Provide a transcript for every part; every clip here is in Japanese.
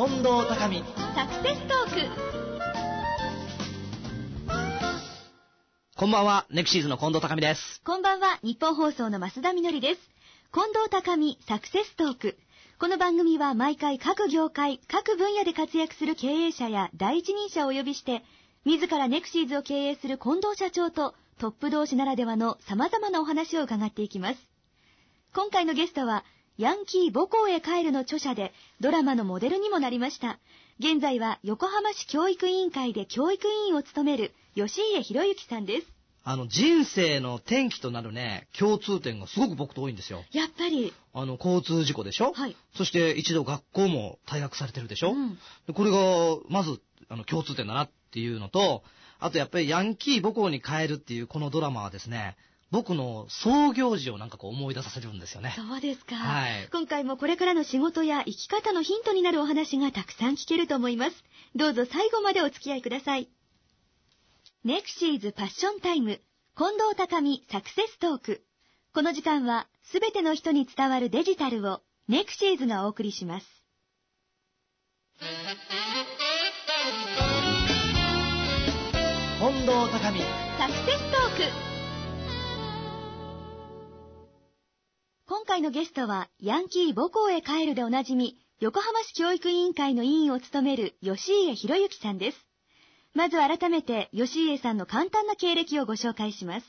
近藤高美サクセストーク。 こんばんは、ネクシーズの近藤高美です。 こんばんは、日本放送の増田みのりです。近藤高美サクセストーク。この番組は毎回各業界各分野で活躍する経営者や第一人者をお呼びして、自らネクシーズを経営する近藤社長とトップ同士ならではの様々なお話を伺っていきます。今回のゲストはヤンキー母校へ帰るの著者でドラマのモデルにもなりました。現在は横浜市教育委員会で教育委員を務める吉家博之さんです。 人生の転機となるね、共通点がすごく僕と多いんですよ。 やっぱり交通事故でしょ、 はい、 そして一度学校も退学されてるでしょ、でこれがまず共通点だなっていうのと、あとやっぱりヤンキー母校に帰るっていうこのドラマはですね、僕の創業時を思い出させるんですよね。 そうですか、 はい、 今回もこれからの仕事や生き方のヒントになるお話がたくさん聞けると思います。どうぞ最後までお付き合いください。ネクシーズパッションタイム近藤高美サクセストーク。この時間はすべての人に伝わるデジタルをネクシーズがお送りします。 近藤高美サクセストーク。今回のゲストはヤンキー母校へ帰るでおなじみ横浜市教育委員会の委員を務める吉家博之さんです。まず改めて吉家さんの簡単な経歴をご紹介します。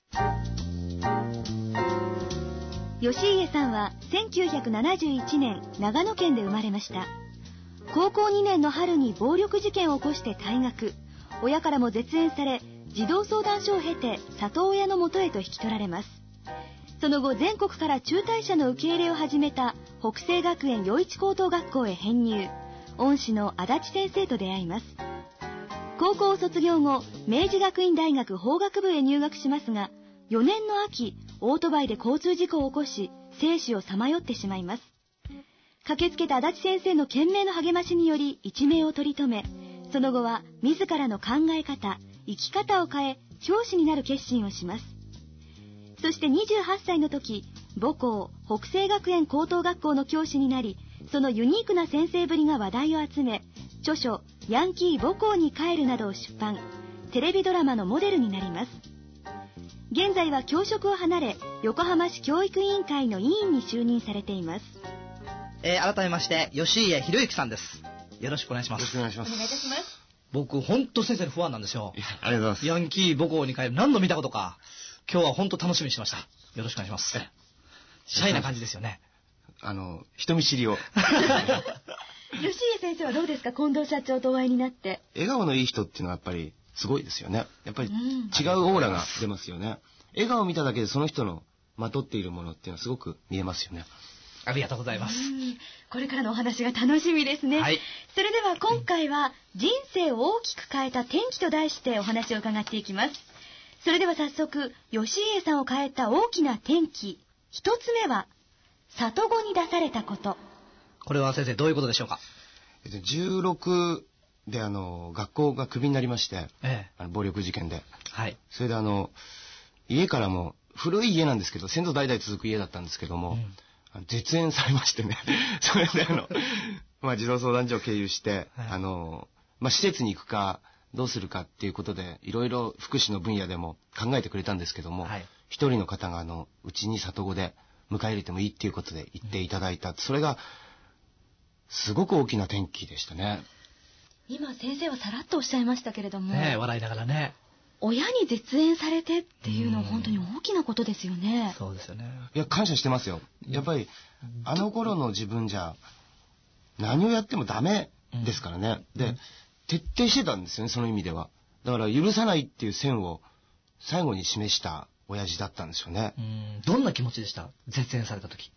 吉家さんは1971年長野県で生まれました。高校2年の春に暴力事件を起こして退学、親からも絶縁され児童相談所を経て里親の元へと引き取られます。その後全国から中退者の受け入れを始めた北西学園余市高等学校へ編入、恩師の足立先生と出会います。高校を卒業後、明治学院大学法学部へ入学しますが、4年の秋、オートバイで交通事故を起こし、生死をさまよってしまいます。駆けつけた足立先生の懸命の励ましにより一命を取り留め、その後は自らの考え方、生き方を変え、教師になる決心をします。そして28歳の時、母校、北西学園高等学校の教師になり、そのユニークな先生ぶりが話題を集め、著書ヤンキー母校に帰るなどを出版、テレビドラマのモデルになります。現在は教職を離れ、横浜市教育委員会の委員に就任されています。 改めまして吉家博之さんです。よろしくお願いします。 よろしくお願いします。 お願いいたします。 僕本当先生のファンなんですよ。 ありがとうございます。 ヤンキー母校に帰る何度見たことか。今日は本当楽しみにしてました。よろしくお願いします。シャイな感じですよね。 人見知りを吉家先生はどうですか、近藤社長とお会いになって。 笑顔のいい人っていうのはやっぱりすごいですよね。やっぱり違うオーラが出ますよね。笑顔を見ただけでその人のまとっているものっていうのはすごく見えますよね。 ありがとうございます。 これからのお話が楽しみですね。 はい、 それでは今回は人生を大きく変えた転機と題してお話を伺っていきます。それでは早速、吉家さんを変えた大きな転機、一つ目は里子に出されたこと。 これは先生どういうことでしょうか。 16で学校がクビになりまして、暴力事件で、 はい、 それで家からも古い家なんですけど先祖代々続く家だったんですけども、絶縁されましてねそれで児童相談所を経由して、施設に行くかどうするかっていうことでいろいろ福祉の分野でも考えてくれたんですけども、一人の方がうちに里子で迎え入れてもいいっていうことで言っていただいた、それがすごく大きな転機でしたね。 今先生はさらっとおっしゃいましたけれども、 笑いながらね、 親に絶縁されてっていうのは本当に大きなことですよね。 そうですよね。 いや感謝してますよ。やっぱりあの頃の自分じゃ何をやってもダメですからね。で徹底してたんですよね、その意味では。だから許さないっていう線を最後に示した親父だったんですよね。 どんな気持ちでした、絶縁された時。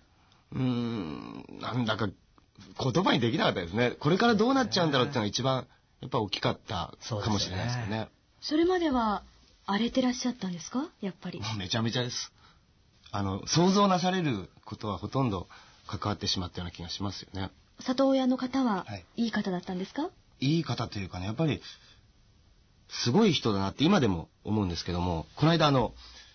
なんだか言葉にできなかったですね。これからどうなっちゃうんだろうっていうのが一番やっぱ大きかったかもしれないですよね。 それまでは荒れてらっしゃったんですか、やっぱり。 めちゃめちゃです。想像なされることはほとんど関わってしまったような気がしますよね。 里親の方はいい方だったんですか。 いい方というかね、やっぱりすごい人だなって今でも思うんですけども、この間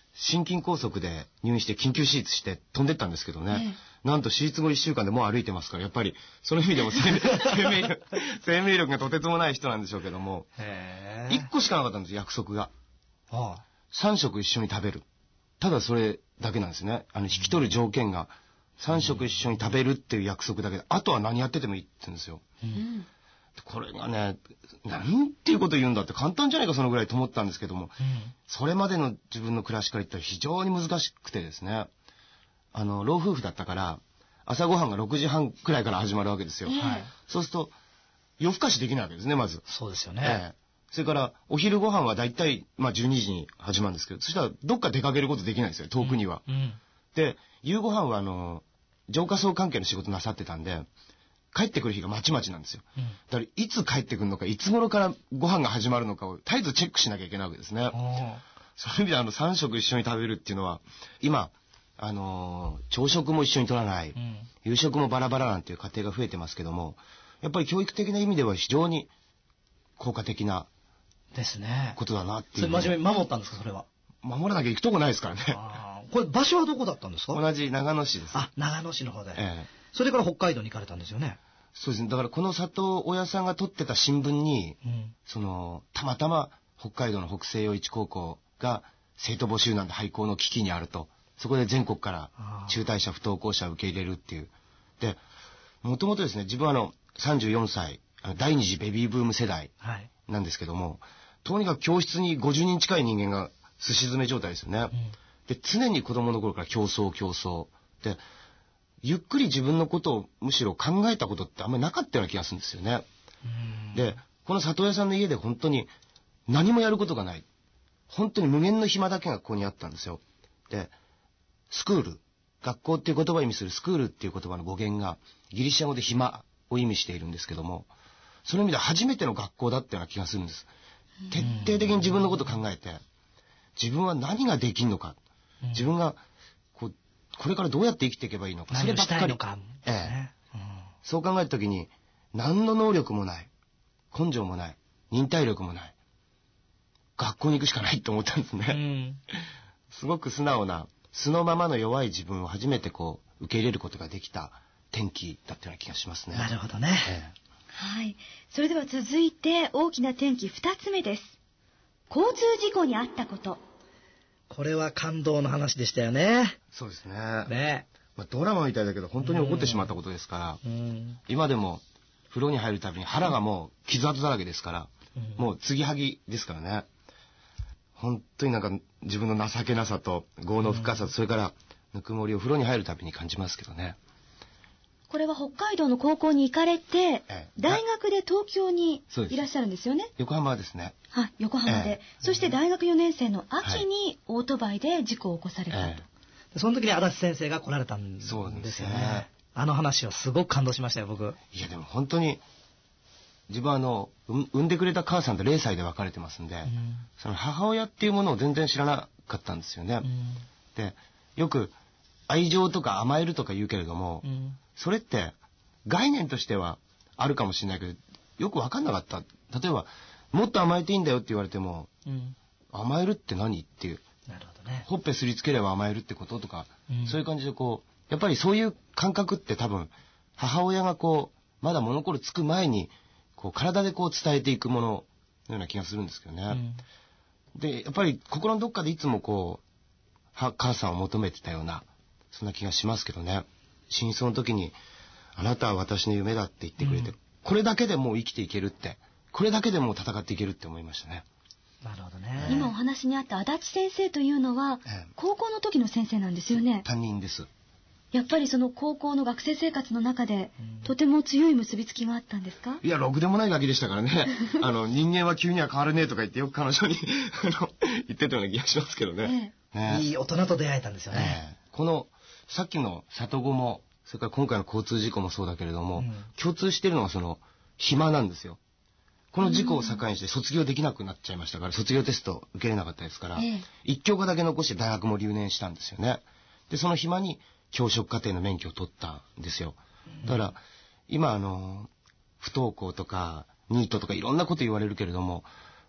心筋梗塞で入院して緊急手術して飛んでったんですけどね、なんと手術後1週間でもう歩いてますから、やっぱりその意味でも生命力がとてつもない人なんでしょうけども、1個しかなかったんです、約束が。3食一緒に食べる。ただそれだけなんですね。引き取る条件が3食一緒に食べるっていう約束だけで、あとは何やっててもいいって言うんですよ。これがね、なんていうこと言うんだって、簡単じゃないかそのぐらいと思ったんですけども、それまでの自分の暮らしから言ったら非常に難しくてですね、老夫婦だったから朝ごはんが6時半くらいから始まるわけですよ。そうすると夜更かしできないわけですね、まず。 そうですよね。 それからお昼ご飯はだいたい12時に始まるんですけど、そしたらどっか出かけることできないんですよ、遠くには。で、夕ご飯は浄化層関係の仕事なさってたんで、帰ってくる日がまちまちなんですよ。だからいつ帰ってくるのか、いつ頃からご飯が始まるのかを絶えずチェックしなきゃいけないわけですね。そういう意味で3食一緒に食べるっていうのは、今、朝食も一緒に取らない、夕食もバラバラなんていう家庭が増えてますけども、やっぱり教育的な意味では非常に効果的なですね。 ことだなっていう。 それ真面目に守ったんですか、それは。 守らなきゃ行くとこないですからね。 これ場所はどこだったんですか？ 同じ長野市です。 長野市の方で。それから北海道に行かれたんですよね。 そうですね。だからこの里親さんが撮ってた新聞に、たまたま北海道の北西洋一高校が生徒募集なんで廃校の危機にあると。そこで全国から中退者不登校者を受け入れるっていう。で、もともとですね、自分は34歳、第二次ベビーブーム世代なんですけども、とにかく教室に50人近い人間がすし詰め状態ですよね。で、常に子供の頃から競争。で、ゆっくり自分のことをむしろ考えたことってあんまりなかったような気がするんですよね。で、この里親さんの家で本当に何もやることがない。本当に無限の暇だけがここにあったんですよ。で、スクール、学校っていう言葉を意味するスクールっていう言葉の語源がギリシャ語で暇を意味しているんですけども、その意味では初めての学校だったような気がするんです。徹底的に自分のことを考えて、自分は何ができるのか、自分がこれからどうやって生きていけばいいのか、そればっかり。そう考えたときに、何の能力もない、根性もない、忍耐力もない、学校に行くしかないと思ったんですね。すごく素直な、素のままの弱い自分を初めて受け入れることができた転機だったような気がしますね。 なるほどね。 はい。それでは続いて大きな転機2つ目です。交通事故に遭ったこと。 これは感動の話でしたよね。 そうですね。ドラマみたいだけど本当に起こってしまったことですから、今でも風呂に入るたびに腹がもう傷跡だらけですから、もう継ぎはぎですからね。本当になんか自分の情けなさと業の深さ、それからぬくもりを風呂に入るたびに感じますけどね。 これは北海道の高校に行かれて、大学で東京にいらっしゃるんですよね。 横浜ですね。 はい、横浜で。そして大学4年生の秋にオートバイで事故を起こされたと。 その時に足立先生が来られたんですよね。あの話はすごく感動しましたよ、僕。 いやでも本当に、自分は産んでくれた母さんと0歳で別れてますんで、その母親っていうものを全然知らなかったんですよね。で、よく愛情とか甘えるとか言うけれども、それって概念としてはあるかもしれないけど、よく分かんなかった。例えば、もっと甘えていいんだよって言われても、甘えるって何っていう。 なるほどね。 ほっぺすりつければ甘えるってこととか、そういう感じでやっぱりそういう感覚って多分、母親がまだ物心つく前に、体で伝えていくもののような気がするんですけどね。で、やっぱり心のどっかでいつも母さんを求めてたような、そんな気がしますけどね。真相の時に、あなたは私の夢だって言ってくれて、これだけでもう生きていけるって、これだけでもう戦っていけるって思いましたね。 なるほどね。 今お話にあった足立先生というのは、高校の時の先生なんですよね。 担任です。 やっぱりその高校の学生生活の中で、とても強い結びつきがあったんですか？ いや、ろくでもないガキでしたからね。人間は急には変わるねとか言ってよく彼女に言ってたような気がしますけどね。 いい大人と出会えたんですよね。 この、さっきの里子も、それから今回の交通事故もそうだけれども、共通しているのは暇なんですよ。この事故を境にして卒業できなくなっちゃいましたから、卒業テスト受けれなかったですから、一教科だけ残して大学も留年したんですよね。で、その暇に教職課程の免許を取ったんですよ。だから、今不登校とか、ニートとかいろんなこと言われるけれども、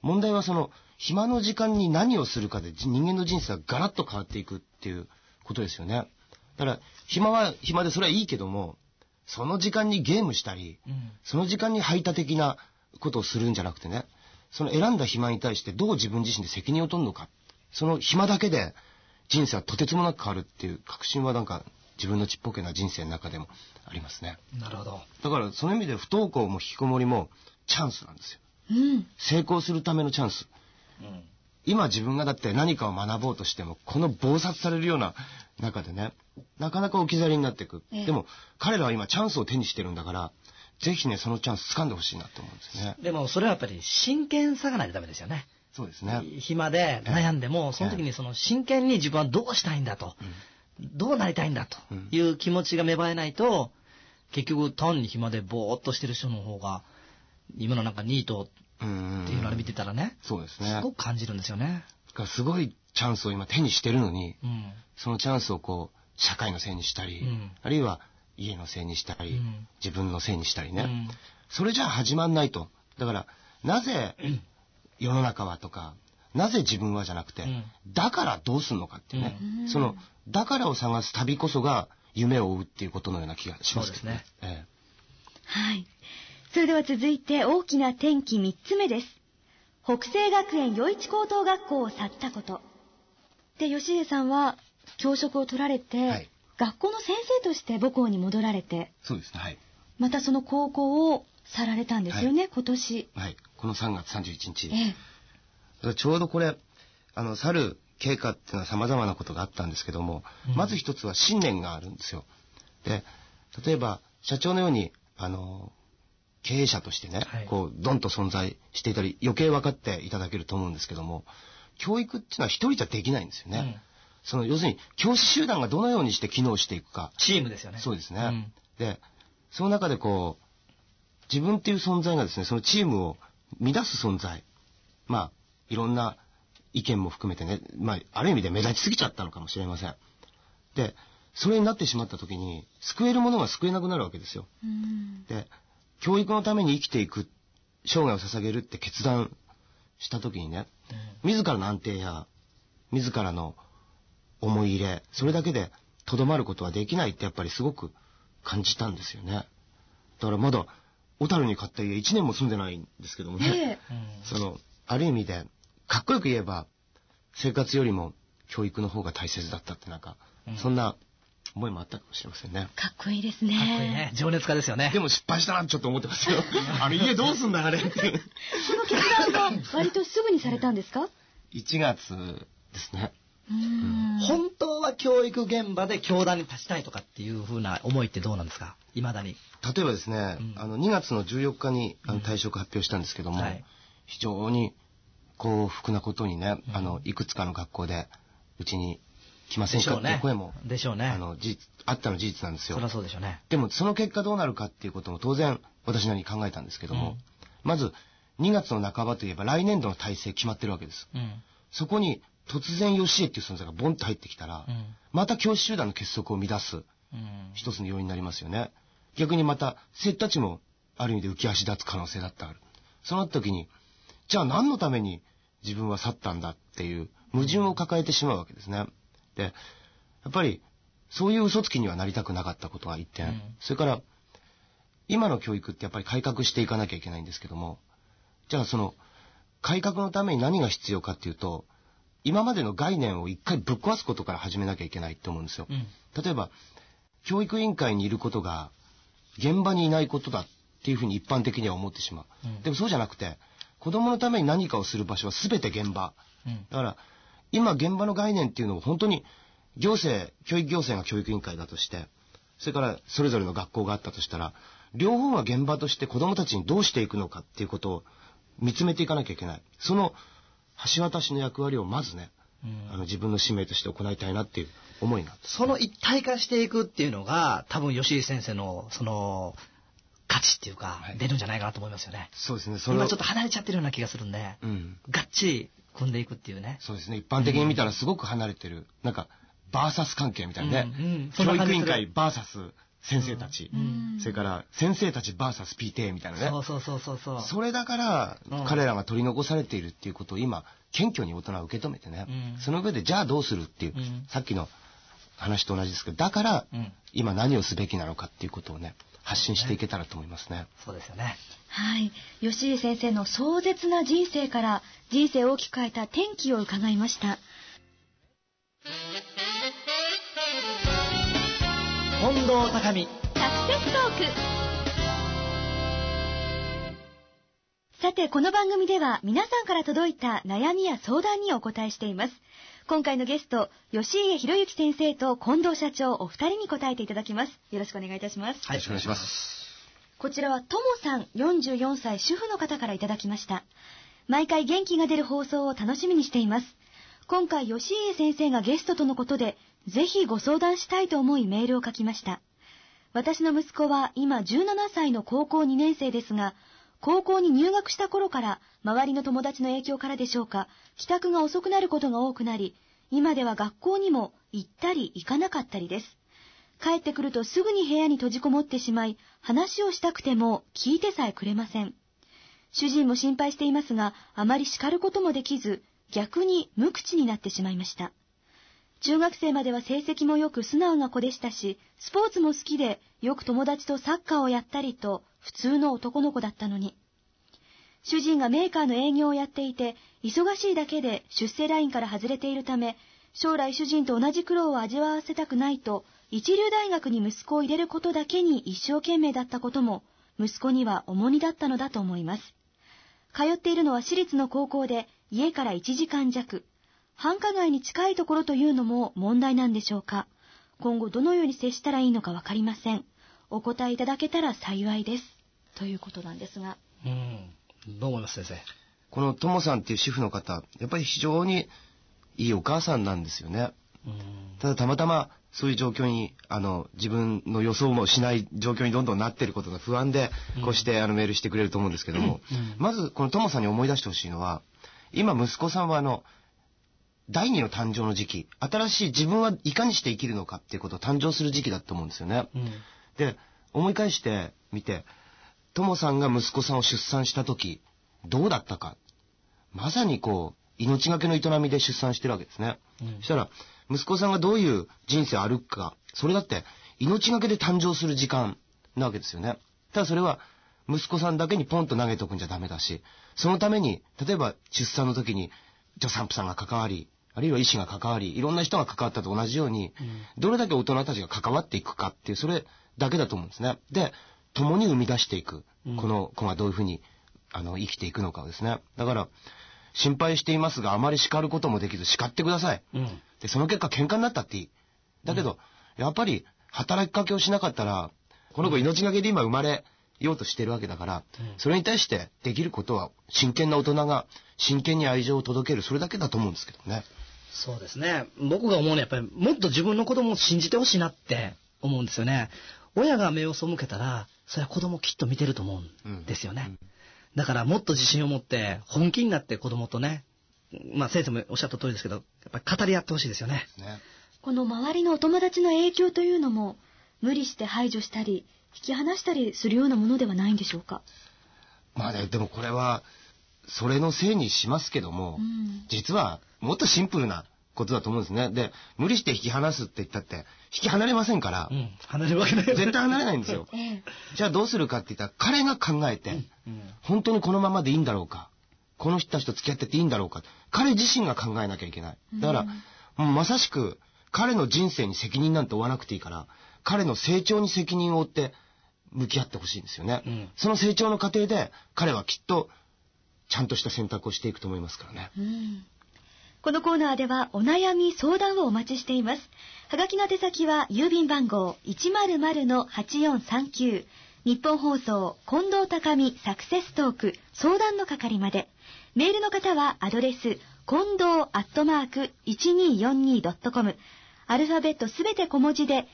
問題はその暇の時間に何をするかで人間の人生がガラッと変わっていくっていうことですよね。だから暇は暇でそれはいいけども、その時間にゲームしたり、その時間に排他的なことをするんじゃなくてね、その選んだ暇に対してどう自分自身で責任を取るのか、その暇だけで人生はとてつもなく変わるっていう確信はなんか自分のちっぽけな人生の中でもありますね。 なるほど。 だからその意味で不登校も引きこもりもチャンスなんですよ。成功するためのチャンス。今自分がだって何かを学ぼうとしてもこの忙殺されるような中でね、なかなか置き去りになっていく。でも彼らは今チャンスを手にしてるんだから、ぜひねそのチャンス掴んでほしいなと思うんですね。 でもそれはやっぱり真剣さがないとダメですよね。 そうですね。 暇で悩んでも、その時にその真剣に自分はどうしたいんだと、どうなりたいんだという気持ちが芽生えないと、結局単に暇でぼーっとしてる人の方が今のなんかニートっていうのを見てたらね、 そうですね。 すごく感じるんですよね。 すごいチャンスを今手にしてるのに、そのチャンスをこう社会のせいにしたり、あるいは家のせいにしたり、自分のせいにしたりね、それじゃ始まんないと。だからなぜ世の中はとか、なぜ自分はじゃなくて、だからどうすんのかっていうね、そのだからを探す旅こそが夢を追うっていうことのような気がしますですね。 はい。それでは続いて大きな転機3つ目です。北西学園余市高等学校を去ったこと。で、吉家さんは教職を取られて、学校の先生として母校に戻られて、 そうですね。はい。 またその高校を去られたんですよね、今年。 はい。この3月31日。ちょうどこれ、去る経過っていうのは様々なことがあったんですけども、まず一つは信念があるんですよ。で、例えば、社長のように、経営者としてね、こう、ドンと存在していたり、余計分かっていただけると思うんですけども、教育っていうのは一人じゃできないんですよね。その、要するに、教師集団がどのようにして機能していくか。 チームですよね。 そうですね。で、その中でこう、自分っていう存在がですね、そのチームを乱す存在。まあ、いろんな意見も含めてね、まあ、ある意味で目立ちすぎちゃったのかもしれません。で、それになってしまった時に、救えるものが救えなくなるわけですよ。で、教育のために生きていく、生涯を捧げるって決断した時にね、自らの安定や、自らの思い入れ、それだけでとどまることはできないってやっぱりすごく感じたんですよね。だからまだ、小樽に買った家1年も住んでないんですけどもね、その、ある意味で、かっこよく言えば、生活よりも教育の方が大切だったってなんか、そんな思いもあったかもしれませんね。 かっこいいですね。 かっこいいね。情熱家ですよね。 でも失敗したなってちょっと思ってますよ。家どうすんだあれっていう。 その決断は割とすぐにされたんですか ？1月ですね。 本当は教育現場で教壇に立ちたいとかっていう風な思いってどうなんですか？未だに。 例えばですね、2月の14日に退職発表したんですけども、非常に幸福なことにね、いくつかの学校でうちに来ませんかっていう声もでしょうね。 あったの事実なんですよ。 そりゃそうでしょうね。 でもその結果どうなるかっていうことも当然私なりに考えたんですけども、まず2月の半ばといえば来年度の体制決まってるわけです。そこに突然吉江っていう存在がボンと入ってきたら、また教師集団の結束を乱す一つの要因になりますよね。逆にまた生徒たちもある意味で浮き足立つ可能性だってある。そうなった時に、じゃあ何のために自分は去ったんだっていう矛盾を抱えてしまうわけですね。で、やっぱりそういう嘘つきにはなりたくなかったことが一点、それから今の教育ってやっぱり改革していかなきゃいけないんですけども、じゃあその改革のために何が必要かっていうと、今までの概念を一回ぶっ壊すことから始めなきゃいけないって思うんですよ。例えば教育委員会にいることが現場にいないことだっていうふうに一般的には思ってしまう。でもそうじゃなくて、子供のために何かをする場所は全て現場。だから今現場の概念っていうのを本当に教育行政が教育委員会だとして、それからそれぞれの学校があったとしたら、両方が現場として子供たちにどうしていくのかっていうことを見つめていかなきゃいけない。その橋渡しの役割をまずね、自分の使命として行いたいなっていう思いが、 その一体化していくっていうのが多分吉井先生のその価値っていうか、出るんじゃないかなと思いますよね。 そうですね。 今ちょっと離れちゃってるような気がするんで、がっちり組んでいくっていうね。 そうですね。一般的に見たらすごく離れてる、なんかバーサス関係みたいなね、教育委員会バーサス先生たち、それから先生たち VS PTA みたいなね。 そうそれだから、彼らが取り残されているっていうことを今謙虚に大人は受け止めてね、その上でじゃあどうするっていう、さっきの話と同じですけど、だから、今何をすべきなのかっていうことをね、発信していけたらと思いますね。 そうですよね。 はい。吉家先生の壮絶な人生から人生を大きく変えた転機を伺いました。 近藤高美サクセストーク。さて、この番組では皆さんから届いた悩みや相談にお答えしています。今回のゲスト、吉家博之先生と近藤社長お二人に答えていただきます。よろしくお願いいたします。 はい、よろしくお願いします。 こちらはともさん44歳主婦の方からいただきました。毎回元気が出る放送を楽しみにしています。今回吉家先生がゲストとのことで、ぜひご相談したいと思いメールを書きました。私の息子は今17歳の高校2年生ですが、高校に入学した頃から周りの友達の影響からでしょうか、帰宅が遅くなることが多くなり、今では学校にも行ったり行かなかったりです。帰ってくるとすぐに部屋に閉じこもってしまい、話をしたくても聞いてさえくれません。主人も心配していますが、あまり叱ることもできず、逆に無口になってしまいました。中学生までは成績もよく素直な子でしたし、スポーツも好きで、よく友達とサッカーをやったりと、普通の男の子だったのに。主人がメーカーの営業をやっていて、忙しいだけで出世ラインから外れているため、将来主人と同じ苦労を味わわせたくないと、一流大学に息子を入れることだけに一生懸命だったことも、息子には重荷だったのだと思います。通っているのは私立の高校で、家から1時間弱。繁華街に近いところというのも問題なんでしょうか。今後どのように接したらいいのかわかりません。お答えいただけたら幸いです。ということなんですが。 どう思います先生。 このともさんっていう主婦の方、やっぱり非常にいいお母さんなんですよね。ただたまたまそういう状況に自分の予想もしない状況にどんどんなっていることが不安で、こうしてメールしてくれると思うんですけども、まずこのともさんに思い出してほしいのは、今息子さんは第二の誕生の時期、新しい自分はいかにして生きるのかっていうことを誕生する時期だと思うんですよね。で、思い返してみて、ともさんが息子さんを出産した時どうだったか、まさに命がけの営みで出産してるわけですね。そしたら息子さんがどういう人生を歩くか、それだって命がけで誕生する時間なわけですよね。ただそれは息子さんだけにポンと投げておくんじゃダメだし、そのために例えば出産の時に助産婦さんが関わり、あるいは医師が関わり、いろんな人が関わったと同じように、どれだけ大人たちが関わっていくかっていう、それだけだと思うんですね。で、共に生み出していく、この子がどういうふうに生きていくのかをですね。だから心配していますが、あまり叱ることもできず、叱ってください。で、その結果喧嘩になったっていい。だけど、やっぱり働きかけをしなかったら、この子命がけで今生まれようとしてるわけだから、それに対してできることは真剣な大人が真剣に愛情を届ける、それだけだと思うんですけどね。 そうですね。僕が思うのはやっぱりもっと自分の子供を信じてほしいなって思うんですよね。親が目を背けたら、それは子供きっと見てると思うんですよね。だからもっと自信を持って本気になって子供とね、先生もおっしゃった通りですけど、やっぱり語り合ってほしいですよね。 この周りのお友達の影響というのも無理して排除したり引き離したりするようなものではないんでしょうか。 でもこれはそれのせいにしますけども、実はもっとシンプルなことだと思うんですね。で、無理して引き離すって言ったって引き離れませんから、 離れるわけない。 絶対離れないんですよ。じゃあどうするかって言ったら、彼が考えて、本当にこのままでいいんだろうか、この人たちと付き合ってていいんだろうか、彼自身が考えなきゃいけない。だからまさしく彼の人生に責任なんて負わなくていいから、彼の成長に責任を負って向き合ってほしいんですよね。その成長の過程で彼はきっとちゃんとした選択をしていくと思いますからね。 このコーナーではお悩み相談をお待ちしています。はがきの宛先は郵便番号 100-8439 日本放送近藤高美サクセストーク相談の係まで。メールの方はアドレス近藤@1242.com、 アルファベットすべて小文字で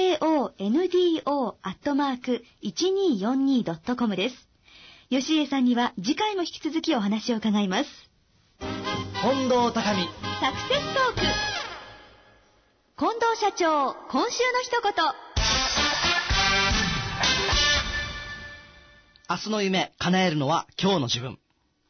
KONDO@1242.com です。吉江さんには次回も引き続きお話を伺います。 近藤高美サクセストーク。近藤社長、今週の一言。 明日の夢、叶えるのは今日の自分。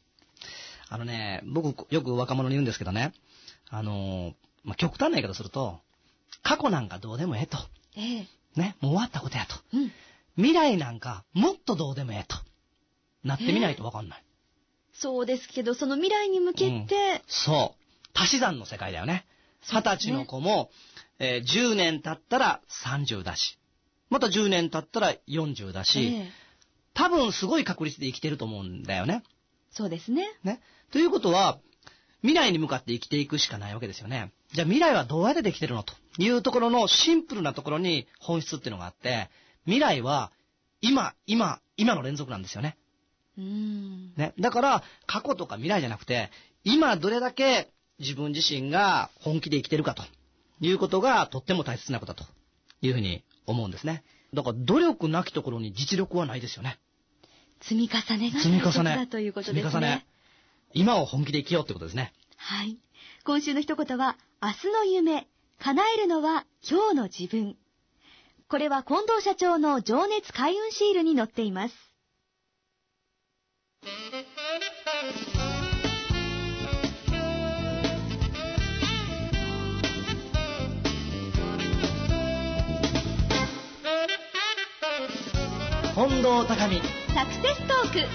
僕よく若者に言うんですけどね、極端な言い方すると、過去なんかどうでもええと。ね、もう終わったことやと。未来なんかもっとどうでもええと。なってみないとわかんない。 そうですけど、その未来に向けて、 そう。足し算の世界だよね。20歳の子も、10年経ったら30だし、また10年経ったら40だし、多分すごい確率で生きてると思うんだよね。 そうですね。 ということは、未来に向かって生きていくしかないわけですよね。じゃあ未来はどうやってできてるのというところのシンプルなところに本質っていうのがあって、未来は今の連続なんですよね。だから過去とか未来じゃなくて、今どれだけ自分自身が本気で生きてるかということがとっても大切なことだというふうに思うんですね。だから努力なきところに実力はないですよね。 積み重ねが大切だということですね。 今を本気で生きようってことですね。 はい。今週の一言は、明日の夢、叶えるのは今日の自分。これは近藤社長の情熱開運シールに載っています。 近藤高美サクセストーク。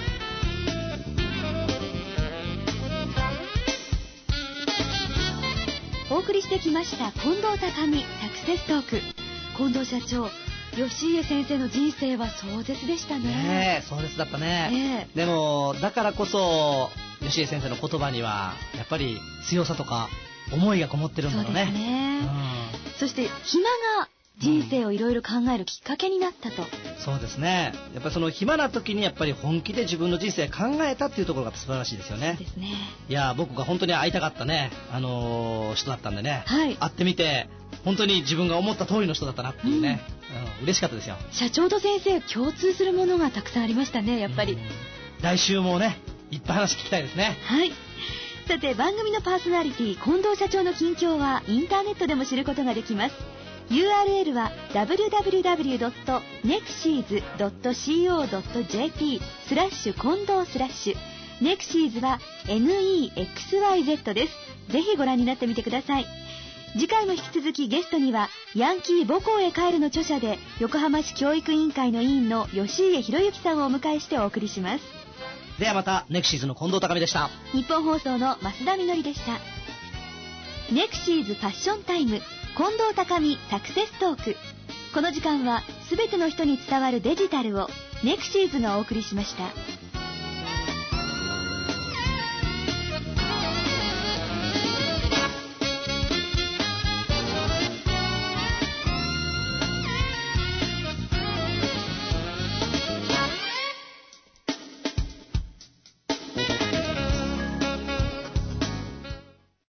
お送りしてきました近藤高美サクセストーク。近藤社長、吉家先生の人生は壮絶でしたね。 壮絶だったね。でもだからこそ吉家先生の言葉にはやっぱり強さとか思いがこもってるんだろうね。 そうですね。そして暇が人生をいろいろ考えるきっかけになったと。 そうですね。やっぱりその暇な時にやっぱり本気で自分の人生考えたっていうところが素晴らしいですよね。 そうですね。 いや、僕が本当に会いたかったね、人だったんでね、 はい、 会ってみて本当に自分が思った通りの人だったなっていうね、嬉しかったですよ。 社長と先生共通するものがたくさんありましたね、やっぱり。 来週もね、いっぱい話聞きたいですね。 はい。さて、番組のパーソナリティ近藤社長の近況はインターネットでも知ることができます。URL は www.nexies.co.jp/近藤/Nexies は NEXYZ です。ぜひご覧になってみてください。次回も引き続きゲストにはヤンキー母校へ帰るの著者で横浜市教育委員会の委員の吉家博之さんをお迎えしてお送りします。 ではまた、ネクシーズの近藤高美でした。 日本放送の増田みのりでした。ネクシーズファッションタイム近藤高美サクセストーク。この時間はすべての人に伝わるデジタルをネクシーズがお送りしました。